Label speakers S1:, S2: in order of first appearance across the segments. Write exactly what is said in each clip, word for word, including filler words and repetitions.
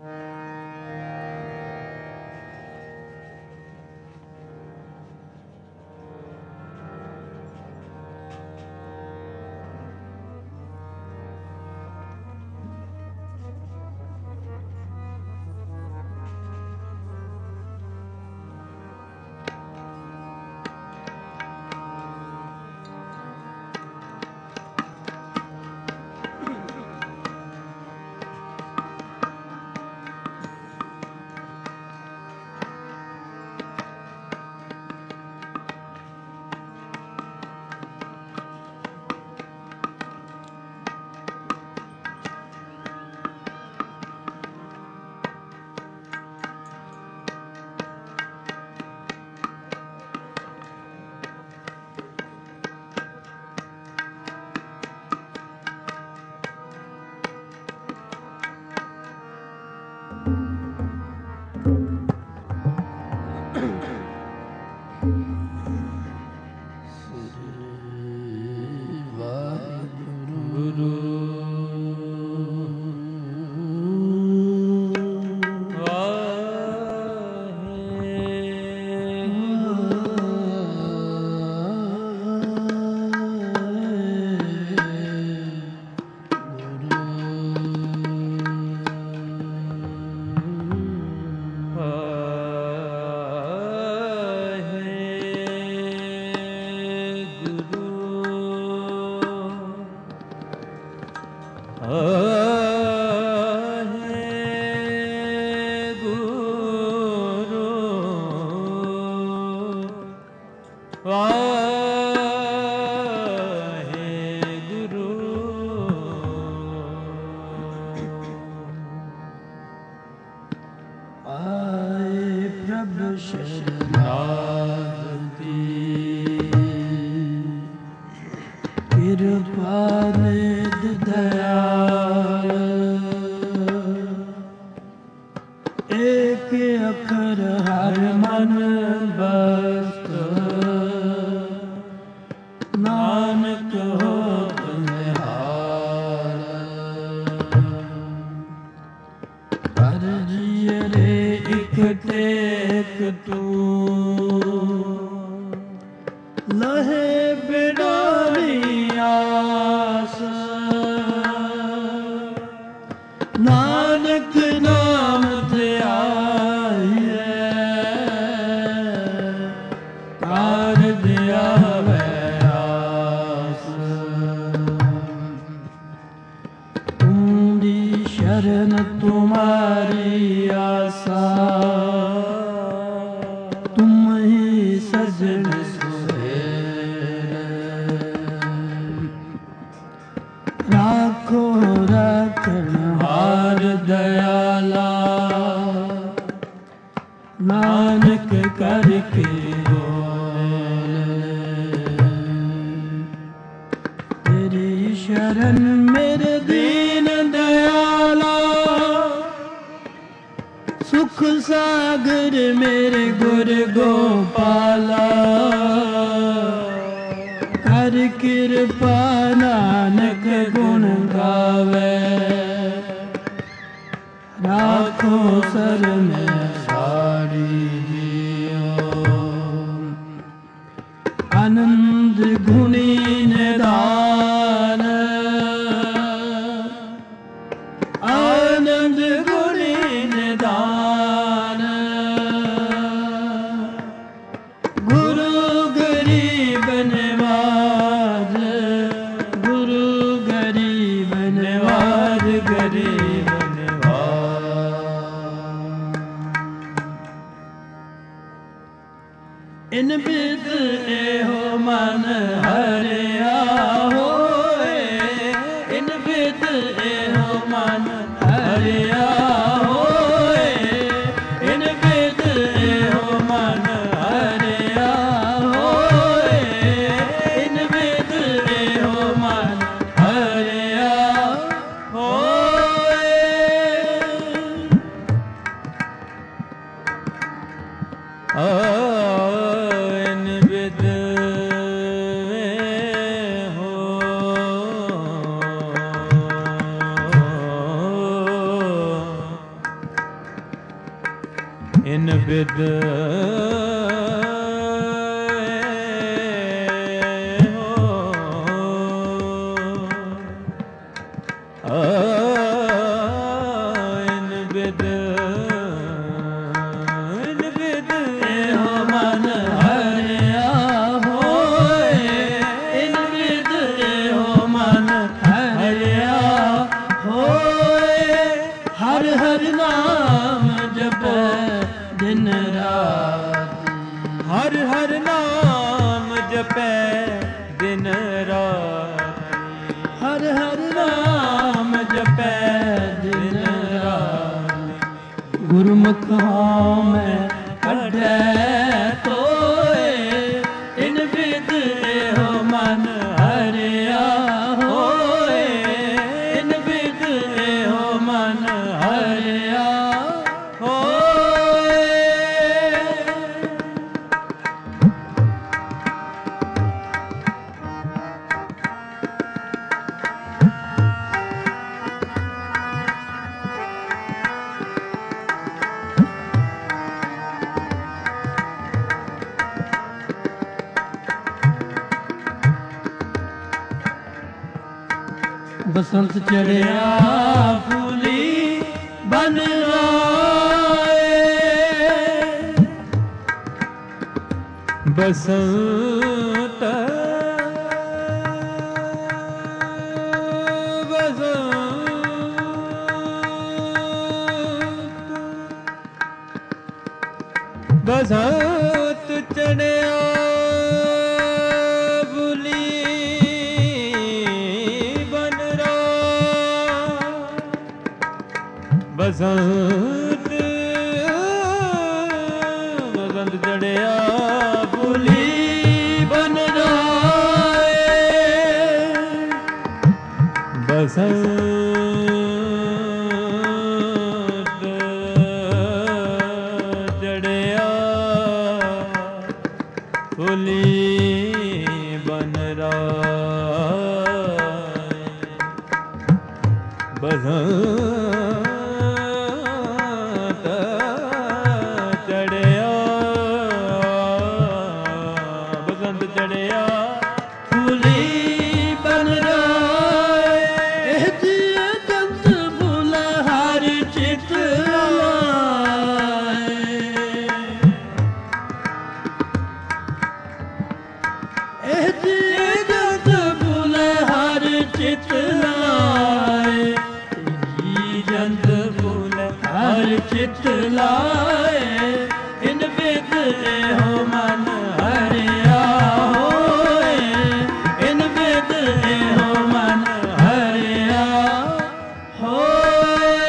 S1: Oh ਇਨ ਬਿਦ
S2: ਗੁਰਮੁਖ ਮੈਂ ਕੱਢੈ ਤੋਏ ਇਨ ਬਿਦ ਇਹੋ ਮਨ ਹਰਿਆ ਹੋਏ ਇਨ ਬਿਦ ਇਹੋ ਮਨ ਹਰਿਆ ਹੋਏ। ਬਸੰਤ ਚੜਿਆ ਫੂਲੀ ਬਨ ਆਏ
S1: ਬਸੰਤ ਬਸੰਤ ਬਸੰਤ ਚੜਿਆ ਬਸੰਤ ਬਸੰਤ ਚੜਿਆ ਫੁੱਲੀ ਬਨ ਜਾਏ ਬਸੰਤ ਚੜਿਆ ਫੁੱਲੀ ਬਨ ਰਾਏ ਬਸੰਤ
S2: ਚਿਤ ਲਾਏ ਇਨ ਬਿਦ ਇਹੋ ਮਨ ਹਰਿਆ ਹੋਏ ਇਨ ਬਿਦ ਇਹੋ ਮਨ ਹਰਿਆ ਹੋਏ।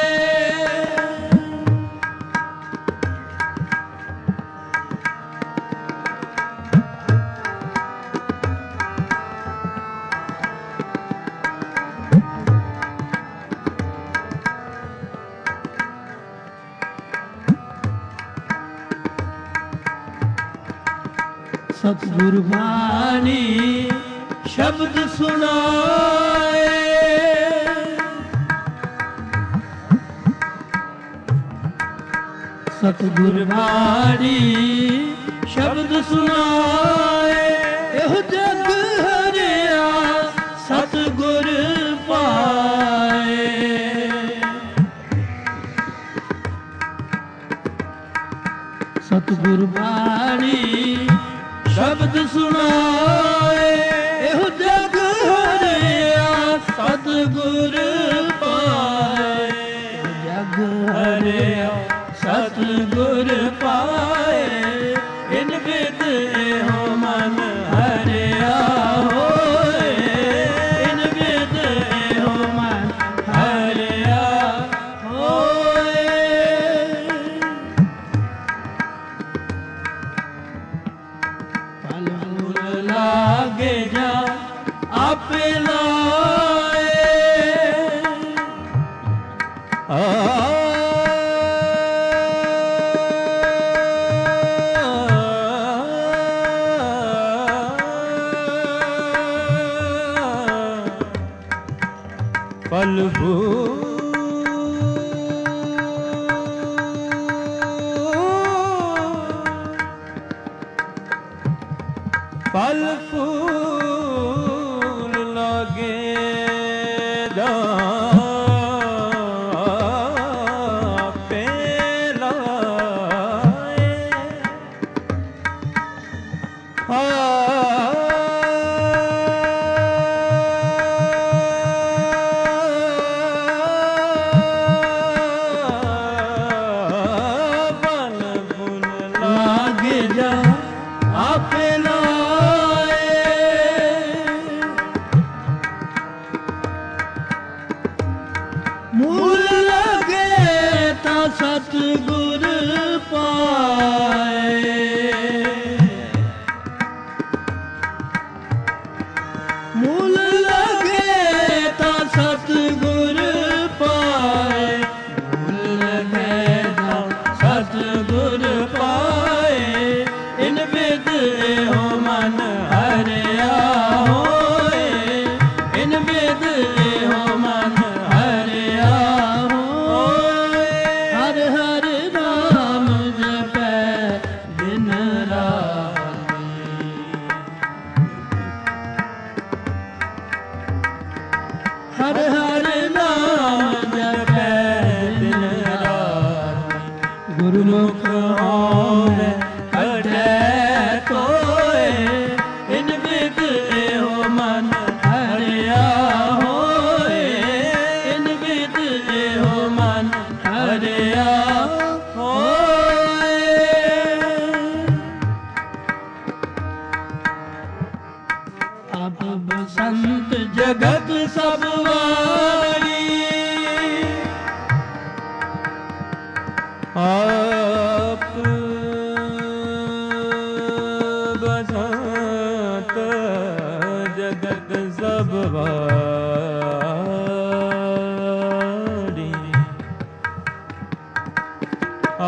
S2: ਸਤਿਗੁਰ ਬਾਣੀ ਸ਼ਬਦ ਸੁਣਾਏ ਸਤਿਗੁਰ ਬਾਣੀ ਸ਼ਬਦ ਸੁਣਾਏ ਇਹੋ ਜਗ ਹਰਿਆ ਸਤਿਗੁਰ ਪਾਏ ਸਤਿਗੁਰ ਬਾਣੀ ਸ਼ਬਦ ਸੁਣਾਏ ਇਹੋ ਜਗ ਹਰਿਆ ਸਤਿਗੁਰ ਪਾਏ ਜਗ ਹਰਿਆ ਸਤਿਗੁਰ ਪਾਏ ਇਨ ਬਿਦ ਇਹੋ ਮਨ ਹਰਿਆ ਹੋਏ ਇਨ ਬਿਦ ਇਹੋ ਮਨ ਹਰਿਆ ਹੋਏ। ਫਲ ਫੁਲ ਲਾਗੇ ਜਾ ਆਪੇ ਲਾਏ ਆ ਫਲ ਫੂਲ
S1: फल फूल लागे जा
S2: ਸਤਿਗੁਰ ਪਾਏ ਮੂਲ ਲਗੇ ਤਾਂ ਸਤਿਗੁਰ ਪਾਏ ਮੂਲ ਲਗੇ ਤਾਂ ਸਤਿਗੁਰ ਪਾਏ ਇਨ ਬਿਦ ਇਹੋ ਮਨ ਹਰਿਆ ਹੋਏ ਇਨ ਬਿਦ ਇਹੋ ਮਨ ਹਰਿਆ ਹਰ ਹਰ ਨਾਮ ਜਪੈ ਦਿਨ ਰਾਤ ਗੁਰਮੁਖ ਹੋਵੇ ਕੱਢੈ ਕੋਇ ਇਨ ਬਿਦ ਇਹੋ ਮਨ ਹਰਿਆ ਹੋਏ ਇਨ ਬਿਦ ਇਹੋ ਮਨ ਹਰਿਆ ਹੋਏ ਆਪ ਬਸੰਤ ਜਗਤ ਸਭ
S1: ਆਪ ਬਸੰਤ ਜਗਤ ਸਭ ਵਾਰੀ ਆ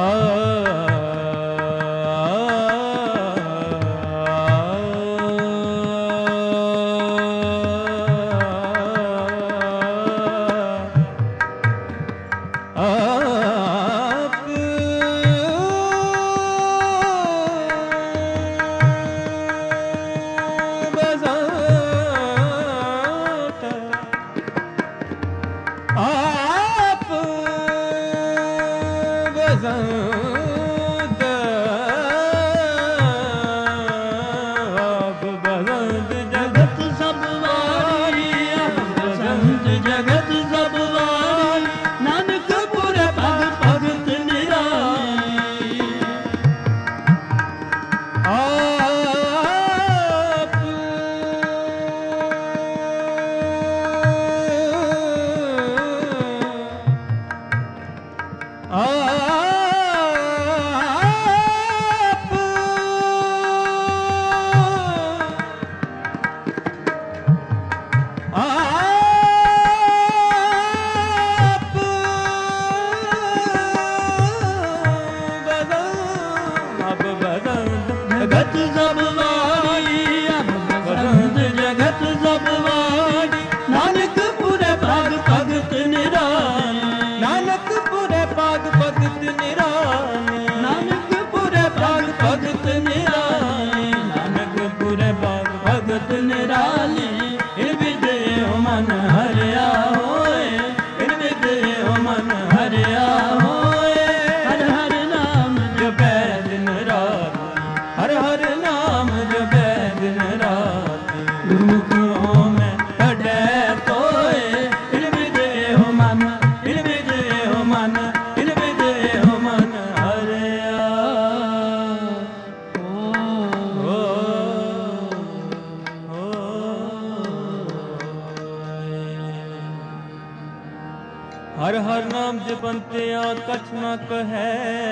S1: हर हर नाम जपंतिया कछ न कहे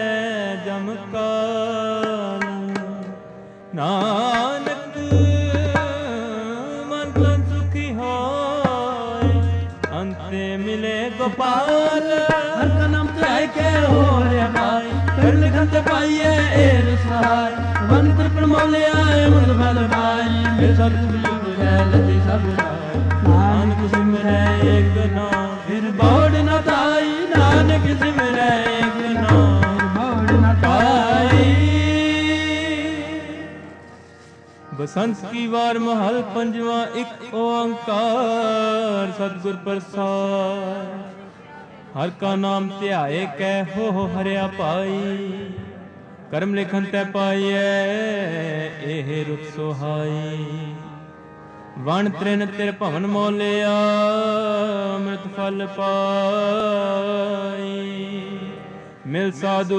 S1: जम काल नानक मन तन सुखी होय अंते मिले गोपाल
S2: हर का नाम त्राय के हो रे भाई कर लिखन ते पाइए एर सहाय वन त्रिपण मौले आए मुद फल भाई फिर सब सुख है लती सब नानक सिमरै एक नाम फिर बौड़ न ताई नानक सिमरै एक नाम बौड़ न ताई
S1: बसंत की वार महल पंजवा एक ओंकार सतगुर प्रसाद। हर का नाम ध्याए कै हो हरिया पाई, करम लिखन तै पाइए एह रुत सोहाई। वण त्रिन तिर भवन मोलिया अमृत फल पाई। मिल साधु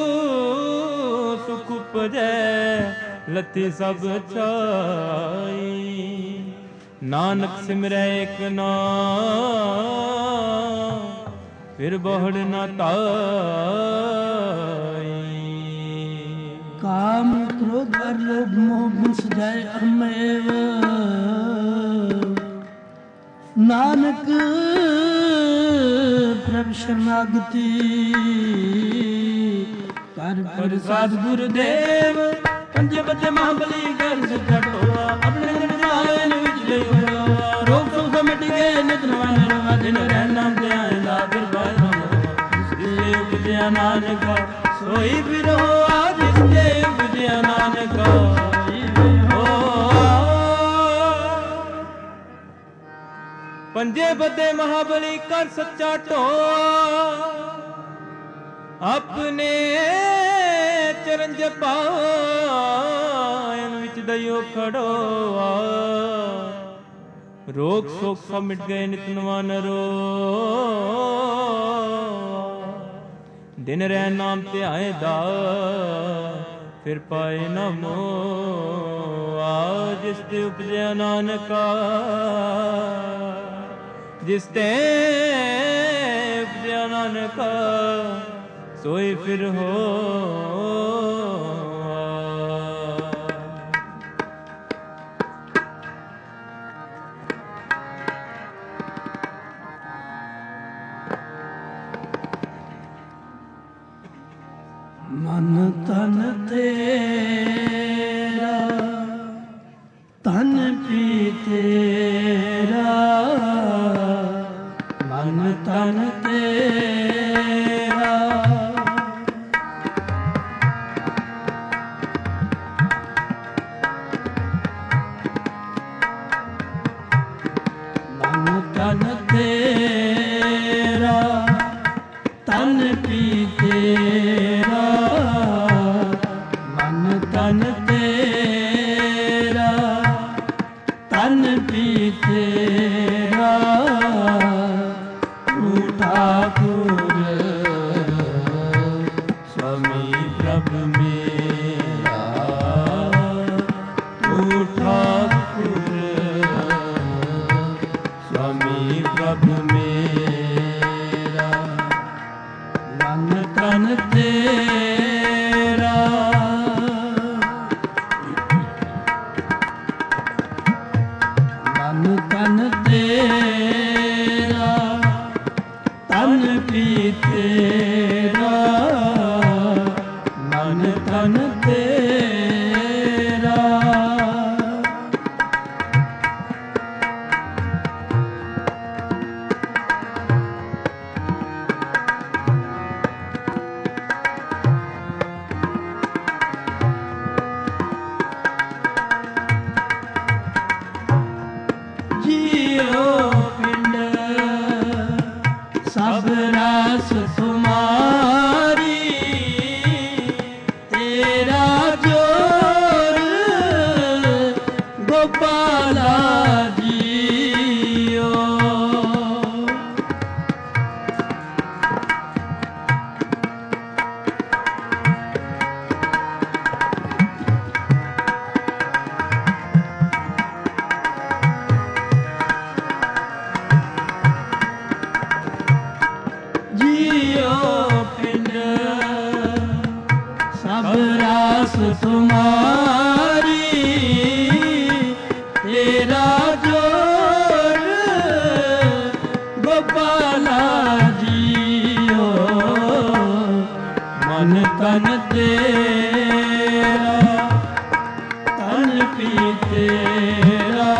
S1: सुख उपजै लती सब छाई। नानक सिमरै एक नाम फिर बहुड़ न ताई।
S2: काम क्रोध और लोभ मोह बिंस जाय अहमेव, नानक प्रभु शरणागति। कर प्रसाद गुरुदेव पंजे बदे महाबली कर सटोआ। अपने नारायण विच ले होया, रोग सो समिट गए नित नवन रवा। दिन रह नाम ते आएला फिर बाय जिससे उपजया नानका सोई फिर हो। आज जिससे उपजया नानका सोई फिर हो।
S1: पंजे बदे महाबली कर सच्चा ढोआ। अपने चरण जपायन विच दयो खड़ोआ। रोग शोक सब मिट गए नित नवा नरो। दिन रह नाम ध्याए दा फिर पाए न मोह। आज जिस ते उपजया नानका, जिस ते उपजया नानका सोई फिर हो।
S2: मन तन तेरा तन पी तेरा। मन तन तेरा मन तन तेरा तन पी तेरा। मन तन तेरा तन पी तेरा। तू ठाकुर स्वामी प्रभु मेरा। तू ठाकुर स्वामी प्रभु मेरा। मन तन तेरा मन तन तेरा तन पी तेरा। मन तन तेरा जियो पिंड सब रास तुम्हारी। तेरा जोर गोपाला जियो। जियो पिंड सब रास तुम्हारी। तेरा जोर गोपाला जियो। मन तन तेरा तन पी तेरा।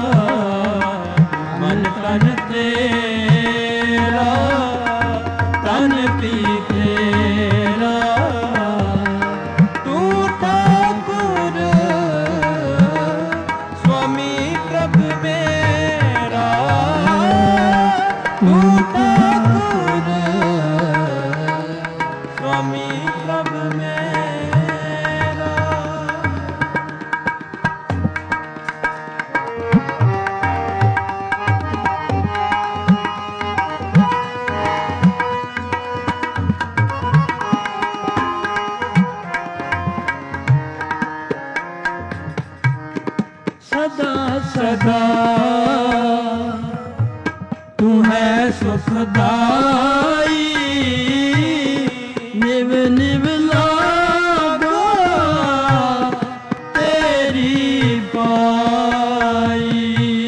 S2: मन तन तेरा तन पी तेरा। तू ठाकुर सदा तू है सुखदाई निव निव लागो तेरी पाई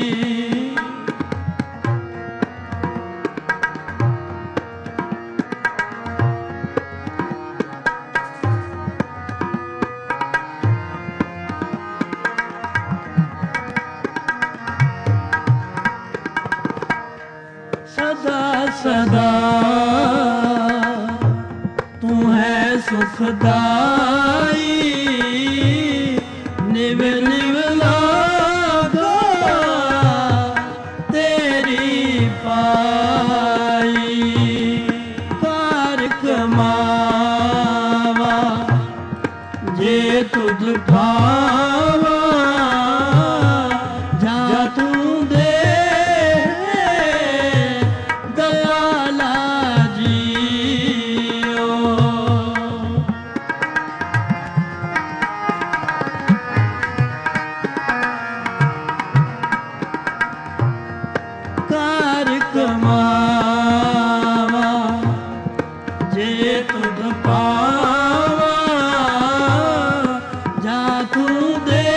S2: सदा सदा तू है सुखदाई निव निव लागो तेरी पाई कार कमावा जे तुझ भावा जा तू दे दयाला जियो कार कमावा जे तुझ पावा जा तू दे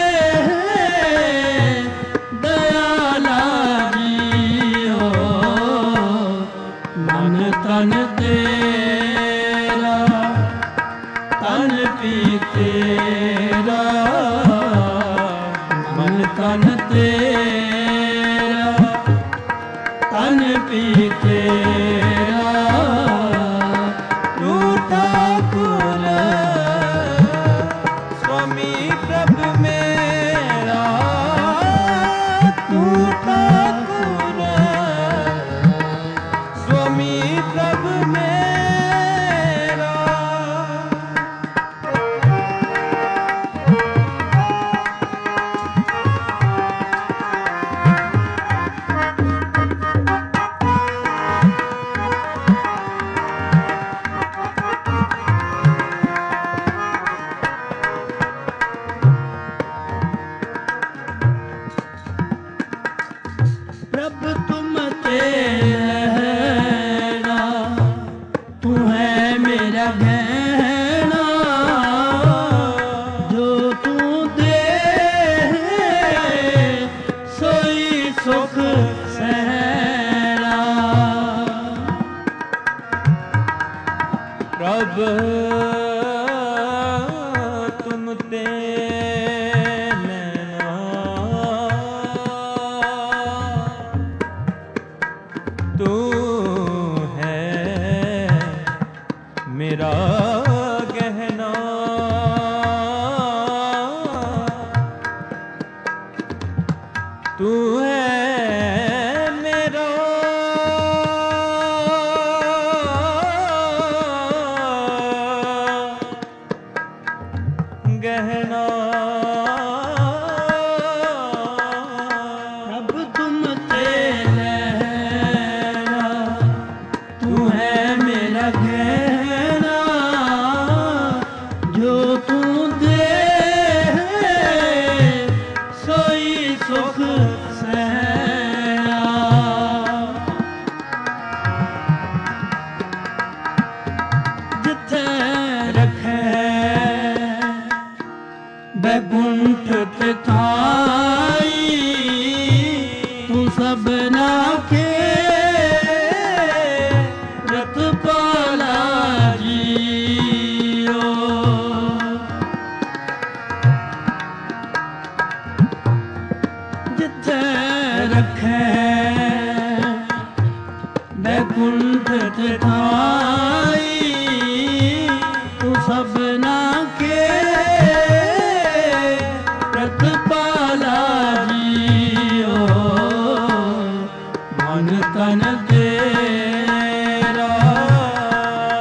S2: दयाला जियो मन तन तेरा तन पी तेरा मन तन तेरा तन पी तेरा
S1: तू ठाकुर स्वामी प्रभु मेरा तू ठाकुर स्वामी प्रभु मेरा
S2: प्रभु तुम तेरा तू है मेरा गहना जो तू दे सोई सुख सहरा
S1: प्रभु तुम ते नैना तू है मेरा गहना तू है मेरा गहना
S2: अब तुम तेरा तू है मेरा गहना जो तू दे सोई सुख सहरा जिथे रखे बैकुंठ तिथाई तू सबना के रतपाला जियो जिथे रखे बैकुंठ तिथाई तू सबना के रतपाला जियो मन तन तेरा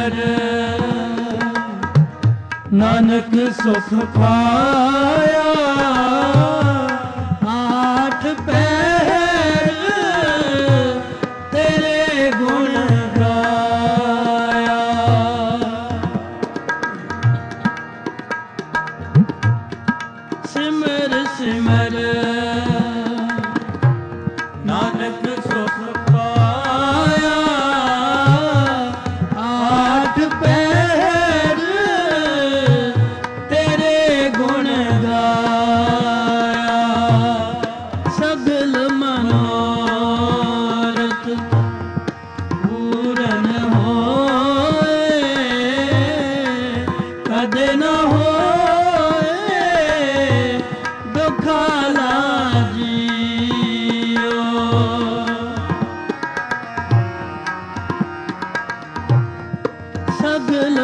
S2: ਸਿਮਰ ਨਾਨਕ ਸੁਖ ਪਾਇਆ ਆਠ ਪਹਿਰ ਤੇਰੇ ਗੁਣ ਗਾਇਆ ਸਿਮਰ ਸਿਮਰ ਨਾਨਕ ਸੁਖ ਪਾਇਆ ਆਠ ਪਹਿਰ ਤੇਰੇ ਗੁਣ ਗਾਇਆ ਸਗਲ ਮਨੋਰਥ ਪੂਰਨ ਹੋਏ ਕਦੇ ਨਾ ਹੋਏ ਦੁਖਾਲਾ ਜੀਓ ਸਗਲ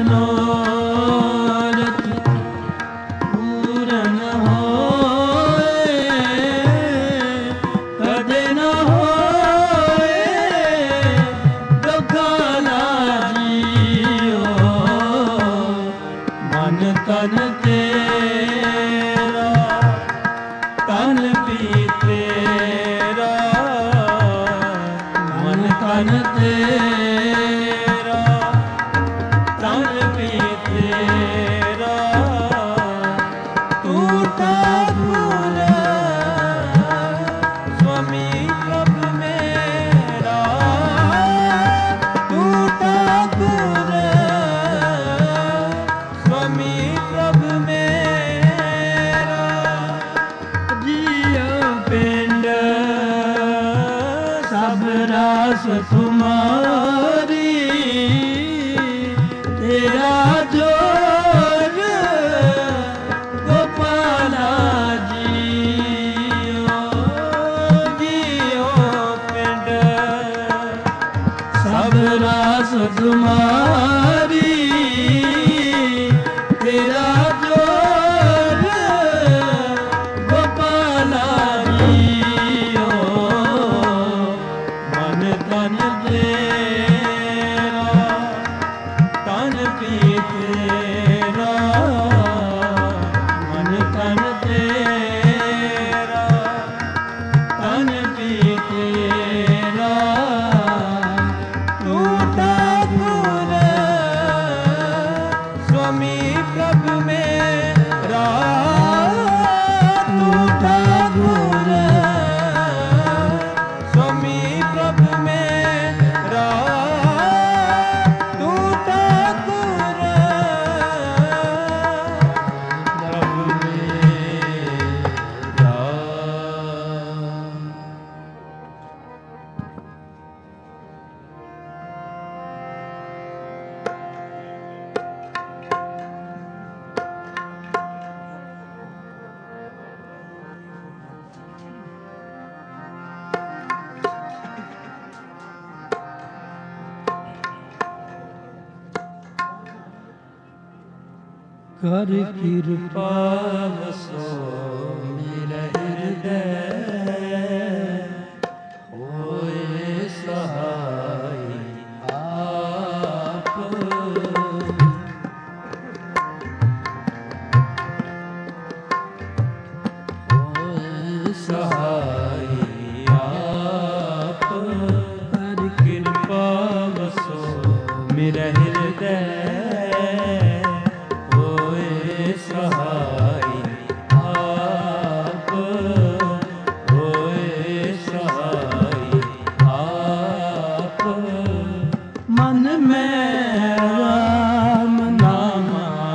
S2: ਮਨੋਰਥ ਪੂਰਨ ਹੋਏ ਕਦੇ ਨਾ ਹੋਏ ਦੁਖਾਲਾ ਜੀਓ ਮਨ ਤਨ ਤੇਰਾ ਤਨ ਵੀ ਤੇਰਾ ਮਨ ਤਨ ਤੇਰਾ ਤਨ ਵੀ ਤੇਰਾ ਤੂੰ ਠਾਕੁਰ ਸੁਆਮੀ ਪ੍ਰਭ ਮੇਰਾ ਤੂੰ ਠਾਕੁਰ ਸੁਆਮੀ ਪ੍ਰਭ ਮੇਰਾ ਜੀਉ ਪਿੰਡ ਸਭ ਰਾਸ ਤੁਮਾਰੀ ਤੇਰਾ ਜੋਰ ਗੋਪਾਲਾ ਜੀਓ ਜੀਓ ਪਿੰਡ ਸਭ ਰਾਸ ਤੁਮਾਰੀ ਤੇਰਾ ਜੋਰ ਗੋਪਾਲਾ ਜੀਓ ਮਨ ਤਨ ਤੇਰਾ ਤਨ ਪੀ ਤੇਰਾ ਮਨ ਤਨ ਤੇਰਾ ਤਨ ਪੀ ਤੇਰਾ ਤੂੰ ਠਾਕੁਰ ਸੁਆਮੀ ਪ੍ਰਭ ਮੇਰਾ ਤੂੰ ਠਾਕੁਰ ਸੁਆਮੀ ਪ੍ਰਭ ਮੇਰਾ ਤੂੰ ਠਾਕੁਰ ਪ੍ਰਭ ਮੇਰਾ ਕਰ ਕਿਰਪਾ ਵਸੋ ਮੇਰੇ ਹਿਰਦੈ ਹੋਏ ਸਹਾਈ ਆਪ ਹੋਏ ਸਹਾਈ ਆਪ ਕਰ ਕਿਰਪਾ ਵਸੋ ਮੇਰੇ ਹਿਰਦੈ ਸਹਾਈ ਆਪ ਹੋਏ ਸਹਾਈ ਆਪ ਮਨ ਮੈਂ ਰਾਮ ਨਾਮ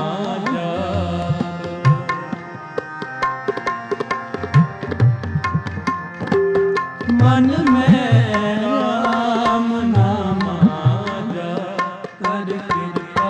S2: ਜਪ ਮਨ ਮੈਂ ਰਾਮ ਨਾਮ ਜਪ ਕਰ ਕਿਰਪਾ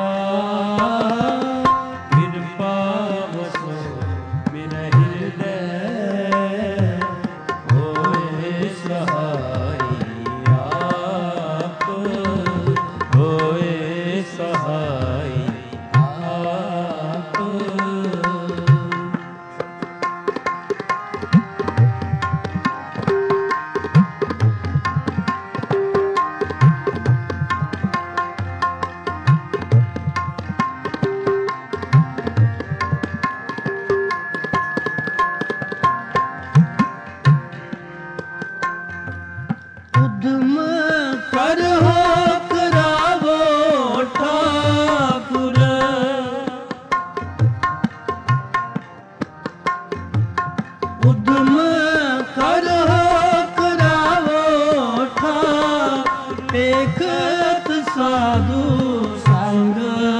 S2: उद्यम करो करावो ठाकुर देखत साधु संग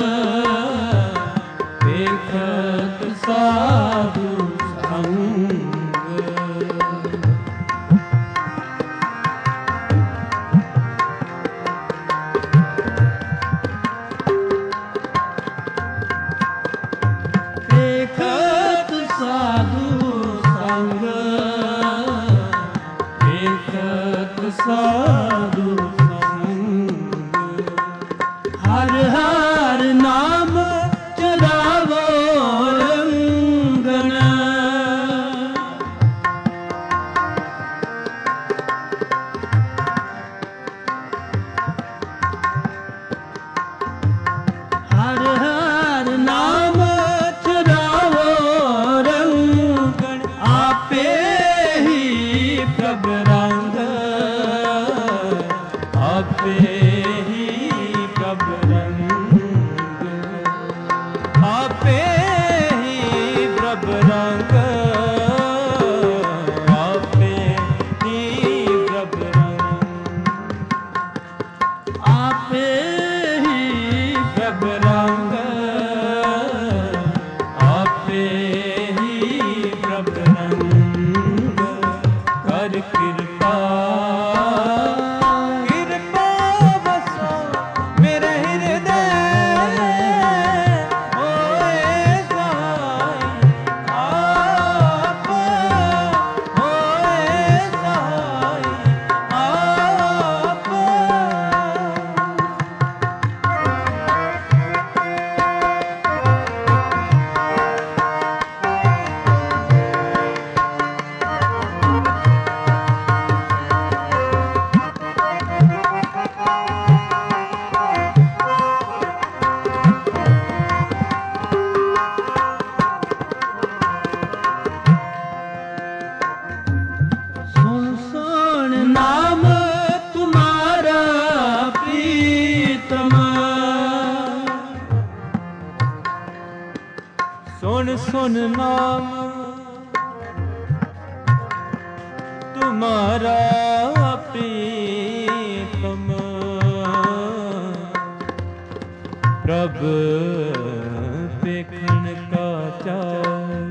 S2: देखत साधु संग देखत साधु संग देखत साधु संग हर हर नाम चलावो रंगन हर हर नाम चलावो रंगन आपे ही प्रभ रंग आपे ही प्रभ रंग
S1: आपे ही प्रभ रंग आपे ही प्रभ रंग
S2: आपे ही
S1: प्रभ रंग आपे ही प्रभ रंग कर कृपा कृपा बसो मेरे हृदय होए सहाय आप होए सहाय आप
S2: सुन सुन नाम तुम्हारा प्रीतम
S1: सुन सुन नाम तुम्हारा प्रीतम प्रभ देखन का चार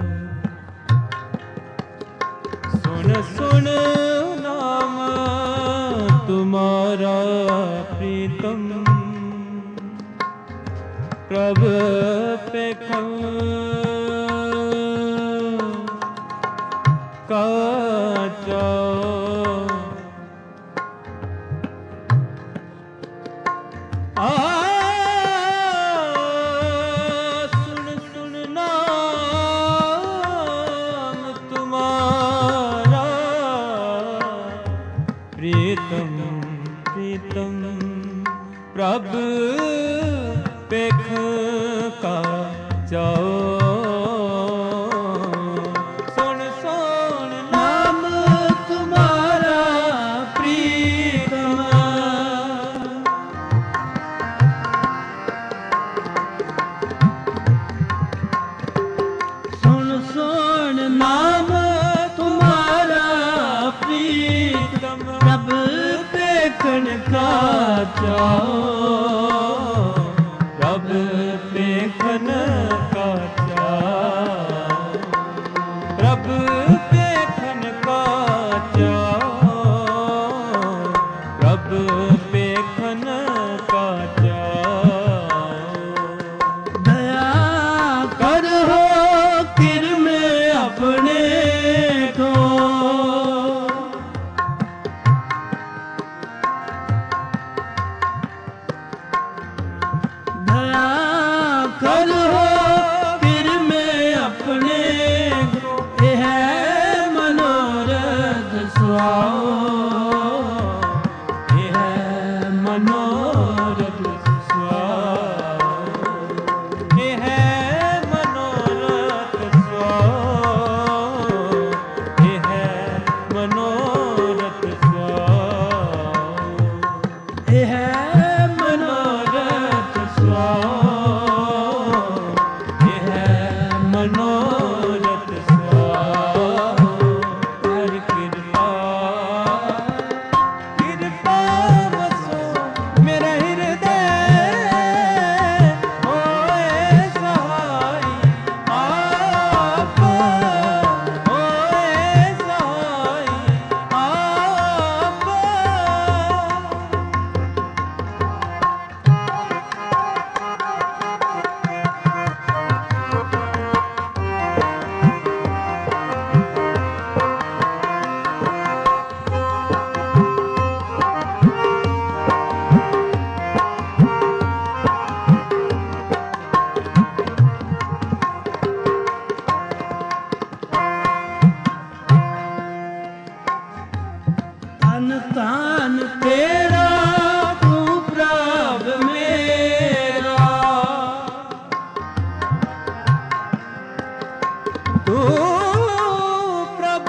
S1: सुन सुन नाम तुम्हारा प्रीतम प्रभ पेखन का चार आ सुन सुन नाम तुम्हारा प्रीतम प्रीतम प्रभ पेख का जाओ सुन सुन
S2: नाम तुम्हारा प्रीतम सुन सुन नाम तुम्हारा प्रीतम प्रभ देखन का चाओ
S1: प्रभ देखन का चाओ प्रभ देखन का चाओ प्रभ देखन का चाओ
S2: दया करो किरम अपने को ਧਨ ਤੇਰਾ ਤੂੰ ਪ੍ਰਭ ਮੇਰਾ,
S1: ਤੂੰ ਪ੍ਰਭ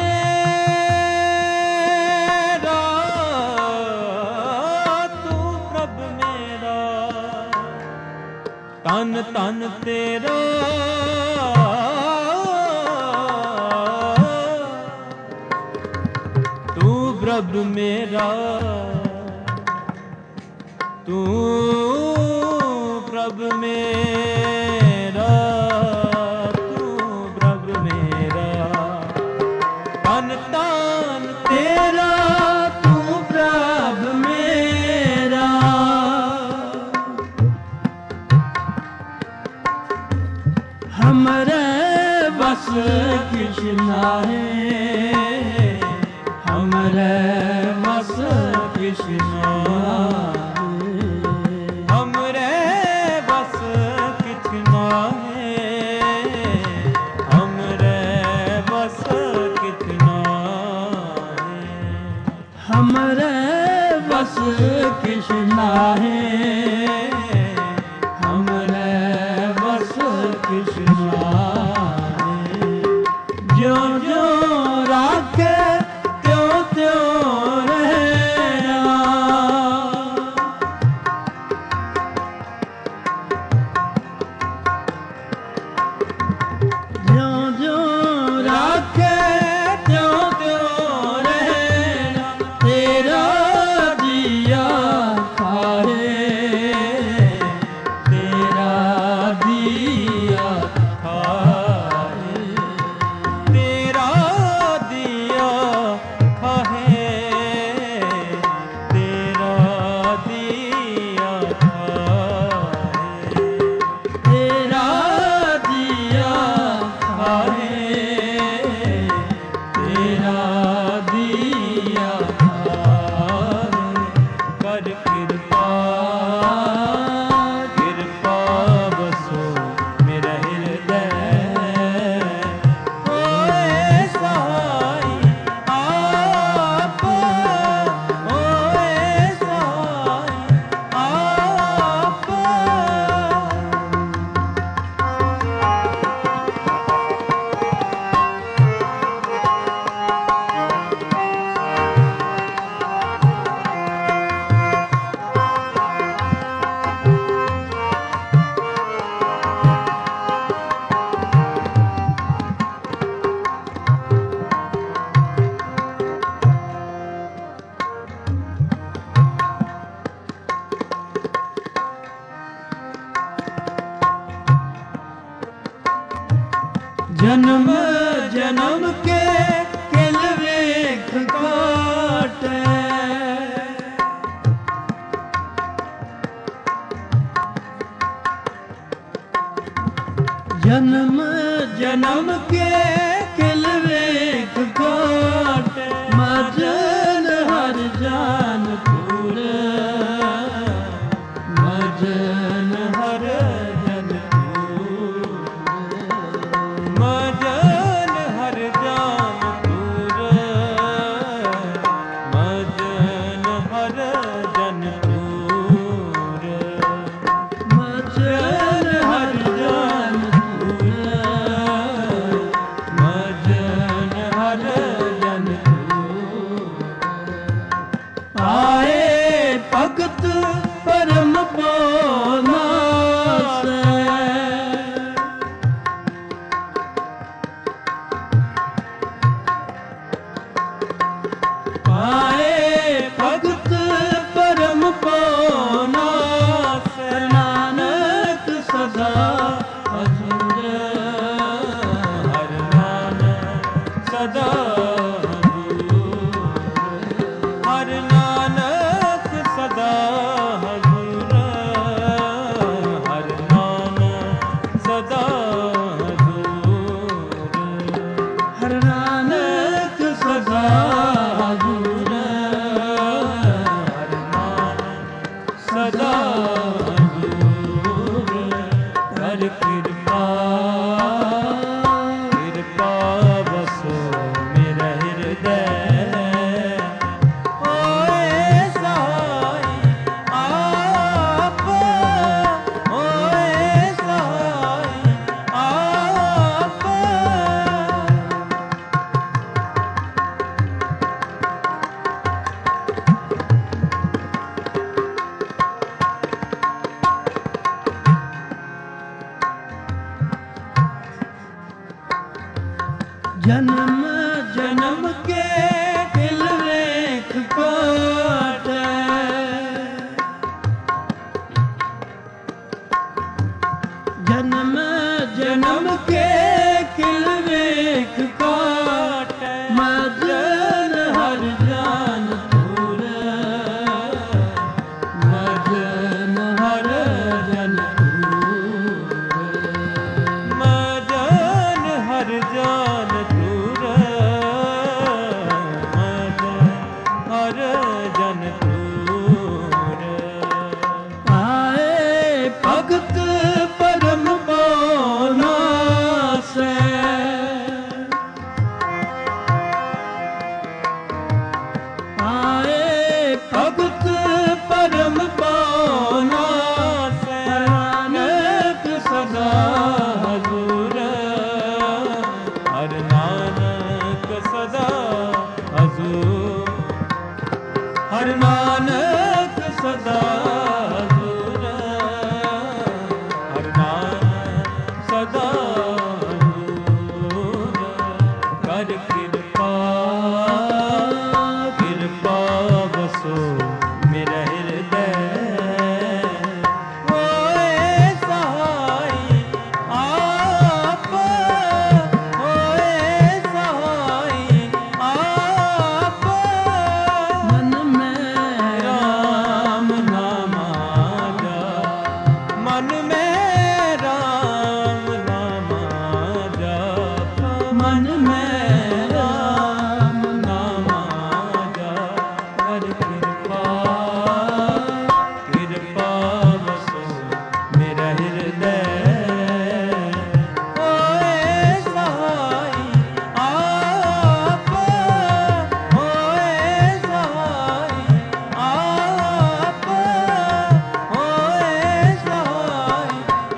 S1: ਮੇਰਾ, ਤੂੰ ਪ੍ਰਭ ਮੇਰਾ, ਤਨ ਤਨ ਤੇਰਾ ਪ੍ਰਭ ਮੇਰਾ, ਤੂੰ ਪ੍ਰਭ ਮੇਰਾ, ਤੂੰ ਪ੍ਰਭ ਮੇਰਾ, ਤਨ ਤਨ
S2: ਤੇਰਾ ਤੂੰ ਪ੍ਰਭ ਮੇਰਾ, ਹਮਰੇ ਬਸ ਕਿਛ ਨਾਹੀ, ਹਮਰੇ ਬਸ ਕਿਛ ਨਾਹੀ,
S1: ਹਮਰੇ ਬਸ ਕਿਛ ਨਾਹੀ, ਹਮਰੇ ਬਸ ਕਿਛ ਨਾਹੀ,
S2: ਹਮਰੇ ਬਸ ਕਿਛ ਨਾਹੀ, ਹਮਰੇ ਬਸ ਕਿਛ ਨਾਹੀ, ਜਿਉ ਜਿਉ ਰਾਖੇ ਤਿਉ ਤਿਉ ਰਹਿਣਾ, ਜਿਉ ਜਿਉ ਰਾਖੇ ਤਿਉ ਤਿਉ ਰਹਿਣਾ, ਤੇਰਾ ਦੀਆ ਖਾਏ, ਤੇਰਾ ਦੀਆ
S1: ਖਾਏ, ਤੇਰਾ ਦੀਆ ਖਾਹੇ, ਤੇਰਾ ਦੀਆ ਖਾਹੇ,
S2: ਤੇਰਾ ਦੀਆ ਖਾਏ, ਤੇਰਾ ਦੀਆ ਖਾਏ,
S1: ਕਰ ਕਿਰਪਾ, ਕਿਰਪਾ ਬਸੋ ਮੇਰਾ ਹਿਰਦੈ, ਹੋਏ ਸਹਾਈ ਆਪ, ਹੋਏ ਸਹਾਈ ਆਪ।
S2: ਜਨਮ ਜਨਮ ਕੇ ਕਿਲ ਵੇਖ ਕਾਟੈ, ਜਨਮ ਜਨਮ ਕੇ ਕਿਲ ਵੇਖ ਕਾਟੈ, ਮਜਨ ਹਰ ਜਾਨ ਪੂਰ, ਮਜਨ ਹਰ ਜਨ ਪੂਰ,
S1: ਮਜਨ ਹਰ ਜਾਨ ਪੂਰ, ਮਜਨ ਹਰ ਜਨ ਪੂਰ,
S2: ਮਜਨ ਹਰ ਜਾਨ ਪੂਰ,
S1: ਮਜਨ ਹਰ ਜਨ ਪੂਰ।
S2: ਆਏ ਭਗਤ ਪਰਮ ਪੋਨਾਸੈ, ਆਏ ਭਗਤ ਪਰਮ ਪੋਨਾਸੈ, ਨਾਨਕ ਸਦਾ ਹਜ਼ੂਰ,
S1: ਹਰ ਨਾਨਕ ਸਦਾ ਹਜ਼ੂਰ, ਹਰ ਨਾਨਕ ਸਦਾ ਹਜ਼ੂਰ, ਹਰ ਨਾਨਕ ਸਦਾ ਹਜ਼ੂਰ,
S2: ਹਰ ਨਾਨਕ ਸਦਾ ਹਜ਼ੂਰ,
S1: ਹਰ ਨਾਨਕ ਸਦਾ ਹਜ਼ੂਰ। ਕਰ ਕਿਰਪਾ, ਕਿਰਪਾ ਬਸੋ
S2: ਜਨਮ ਜਨਮ ਕੇ ਦਿਲ ਵੇਖ ਕੋਟੇ ਜਨਮ ਜਨਮ ਕੇ ਕਿਲ ਵੇਖ ਕੋਟੇ ਮਜਨ ਹਰ ਜਾਨ ਤੂਰ ਮਜਨ ਹਰ ਜਨ
S1: ਮਜਨ ਹਰ ਜਾਨ ਤੂਰ ਮਜਨ ਹਰ ਜਨ ਤੂਰ
S2: ਆਏ ਭਗਤ ਪਰਮ ਬੋਨਾ ਸੇ ਆਏ ਭਗਤ ਪਰਮ ਬੋਨਾ ਸੇ ਨਾਨਕ ਸਦਾ
S1: ਹਜ਼ੂਰ ਹਰ ਨਾਨਕ ਸਦਾ ਹਜ਼ੂਰ ਹਰ ਨਾਨਕ ਸਦਾ ਹਜ਼ੂਰ ਹਰ ਨਾਨਕ ਸਦਾ ਹਜ਼ੂਰ ਕਰ ਕਿਰਪਾ ਕਿਰਪਾ ਵਸੋ ਮੇਰੇ ਹਿਰਦੈ ਹੋਏ ਸਹਾਈ ਆਪ ਹੋਏ ਸਹਾਈ ਆਪ
S2: ਮਨ ਮੈਂ
S1: ਰਾਮ ਨਾਮ ਜਪ ਮਨ ਮੈਂ ਰਾਮ ਨਾਮ ਜਪ
S2: ਮਨ ਮੈਂ
S1: ਰਾਮ ਨਾਮ ਜਪ ਕਰ ਕਿਰਪਾ ਕਿਰਪਾ ਵਸੋ ਮੇਰਾ ਹਿਰਦੈ ਹੋਏ ਸਹਾਈ ਆਪ ਹੋਏ ਸਹਾਈ ਆਪ ਹੋਏ ਸਹਾਈ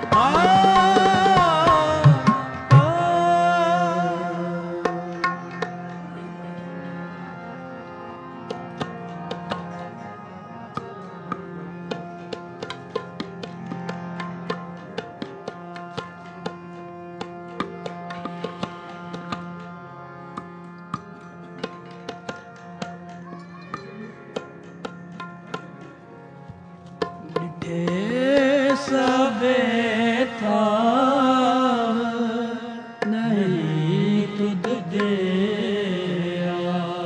S2: ਡਿਠੇ ਸਭੇ ਥਾਵ ਨਹੀਂ ਤੁਧ ਦਿਆ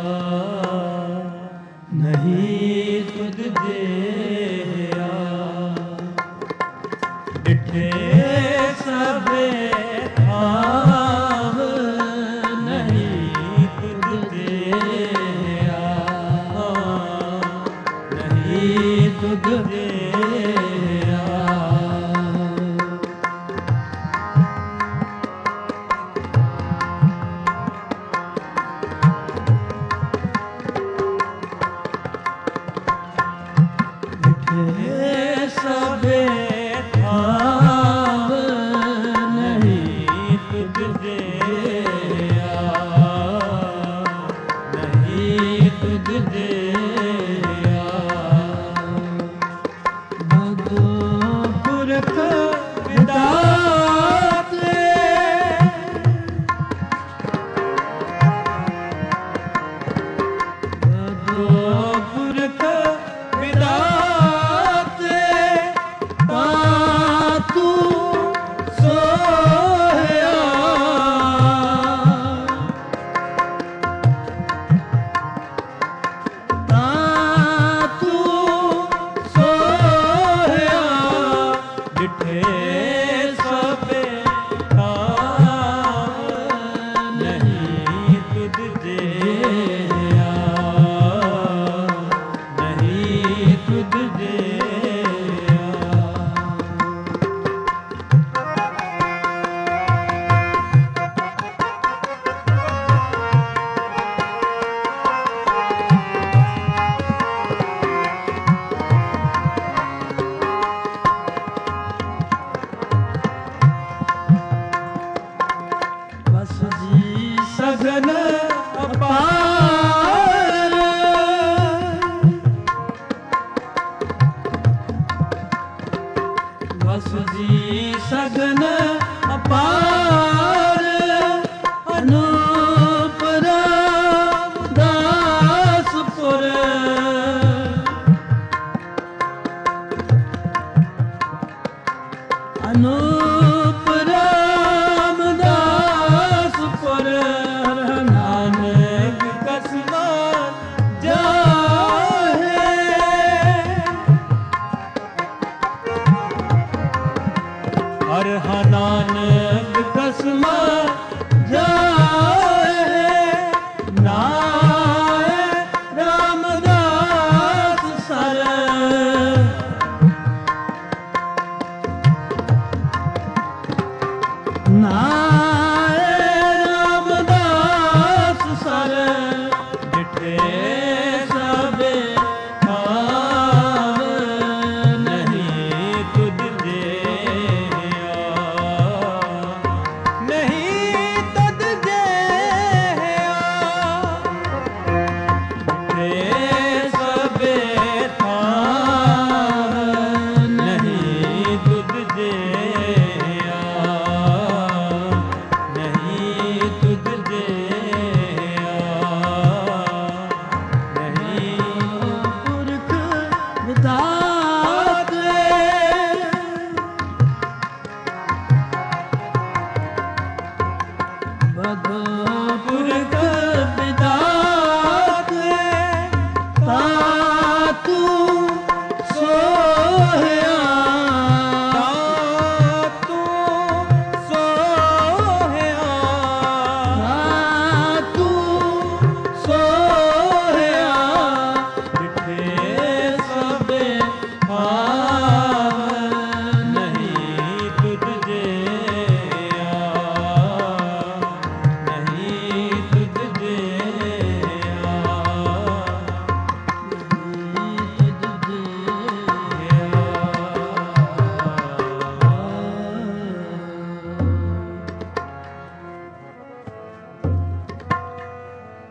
S2: ਨਹੀਂ ਤੁਧ ਦਿਆ ਡਿਠੇ ਸਭੇ ਥਾਵ ਨਹੀਂ ਤੁਧ ਦਿਆ ਨਹੀਂ ਤੁਧ ਦਿਆ ਡਿਠੇ ਸਭੇ ਥਾਵ ਨਹੀਂ ਤੁਧ ਦਿਆ ਨਹੀਂ ਤੁਧ ਦਿਆ ਬਦੋ ਪੁਰਖ ਵਿਦਾਤੇ ਬਦੋ ਪੁਰਖ ਵਿਦਾਤੇ ਤਾ ਤੂੰ ਸੋਹਿਆ ਤਾ ਤੂੰ ਸੋਹਿਆ ਡਿਠੇ ਸਭੇ ਥਾਵ ਨਹੀਂ ਤੁਧ ਦਿਆ ਨਹੀਂ ਤੁਧ ਦਿਆ ਬਸ ਜੀ ਸਗਨ ਅਪਾਰ ਬਸ ਜੀ ਸਗਨ ਅਪਾਰ ਅਨੋ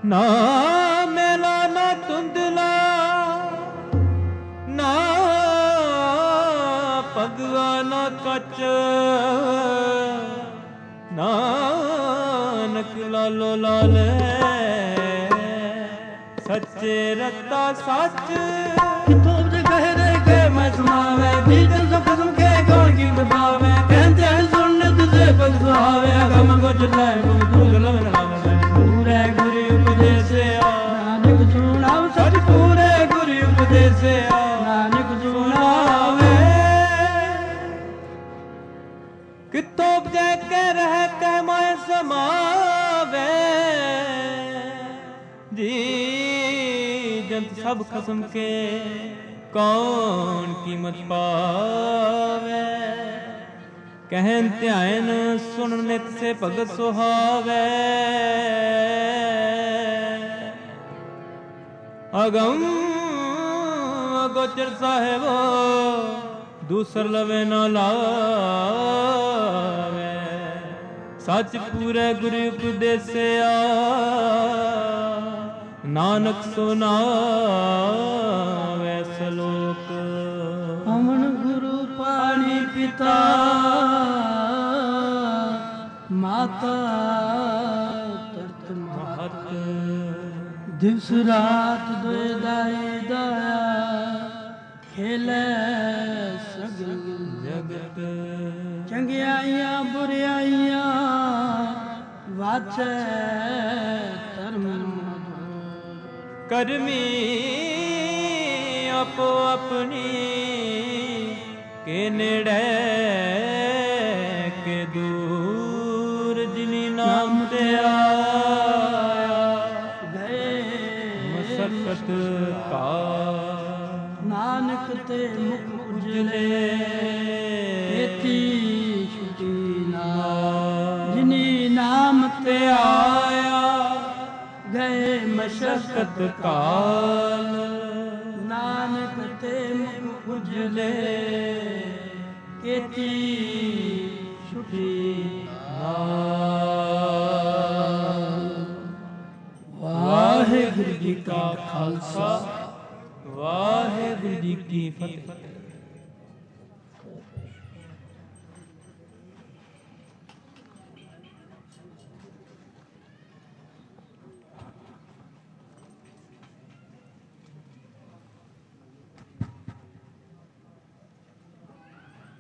S1: ਨਾ ਮੇਲਾ ਨਾ ਧੁੰਦਲਾ ਨਾ ਪਗਵਾ ਨਾ ਕੱਚ ਨਾਨਕ ਲਾਲੋ ਲਾਲ ਸੱਚੇ ਰਤਾ ਸੱਚ
S2: ਕਿਥੋਂ ਜੇ ਕਹੇ ਰੇ ਕੇ ਮੈਂ ਸੁਣਾਵੇ ਬੀਜਨ ਸਭ ਖਸਮ ਕੇ ਕੌਣ ਕੀ ਬਤਾਵੇ ਕਹਿੰਦੇ ਸੁਣ ਤੁਝੇ ਪਗ ਸੁਹਾਵੇ ਅਗਮ ਗੁਜ ਲੈ ਮੂਰ ਲਵਨ ਲਾਵੇ ਪੂਰੇ ਗੁਰੂ ਉਪਦੇਸਿਆ ਨਾਨਕ ਸੁਣਾਵ ਸੱਚ ਪੂਰੇ ਗੁਰੂ ਉਪਦੇਸਿਆ ਨਾਨਕ ਸੁਣਾਵੇ
S1: ਕਿਤੋਂ ਉਪਜੈ ਕੇ ਰਹਿ ਕੇ ਮੈਂ ਸਮਾਵੇ ਜੀ ਜੰਤ ਸਭ ਖਸਮ ਕੇ ਕੌਣ ਕੀਮਤ ਪਾਵੇ ਕਹਿਨ ਧਿਆਨ ਸੁਣ ਨਿਤ ਸੇ ਭਗਤ ਸੁਹਾਵੇ ਅਗਮ ਅਗੋਚਰ ਸਾਹਿਬੋ ਦੂਸਰ ਲਵੇ ਨਾ ਲਾਵੇ ਸੱਚ ਪੂਰੇ ਗੁਰੂ ਉਪਦੇਸਿਆ ਨਾਨਕ ਸੁਨਾਵੇ ਸਲੋਕ
S2: ਅਮਨ ਗੁਰੂ ਪਾਣੀ ਪਿਤਾ ਮਾਤਾ ਤਰਤ ਮਹਤ ਦਿਵਸ ਰਾਤ ਦੋਇ ਦਾਈ ਦਾਇਆ ਖੇਲੇ ਸਗਲ
S1: ਜਗਤ
S2: ਚੰਗਿਆਈਆਂ ਬੁਰਿਆਈਆਂ ਵਾਚੈ ਧਰਮ
S1: ਕਰਮੀ ਆਪੋ ਆਪਣੀ ਕੇ ਨੇੜੇ ਕੇ ਦੂਰ ਜਿਨੀ ਨਾਮ ਤੇ ਆਇਆ
S2: ਗਏ
S1: ਮਸਕਤ ਕਾ
S2: ਨਾਨਕ ਤੇ ਮੁਖ ਉਜਲੇ ਏਤੀ ਛੁਟੀ ਨਾ ਜਿਨੀ ਨਾਮ ਤੇ ਆਇਆ ਗਏ ਮਸ਼ਕਤ ਕਾਲ ਨਾਨਕ ਤੇ ਮੁਖ ਉਜਲੇ ਏਤੀ ਛੁਟੀ
S1: ਵਾਹਿਗੁਰੂ ਜੀ ਕਾ ਖਾਲਸਾ ਵਾਹਿਗੁਰੂ ਜੀ ਕੀ ਫਤਿਹ।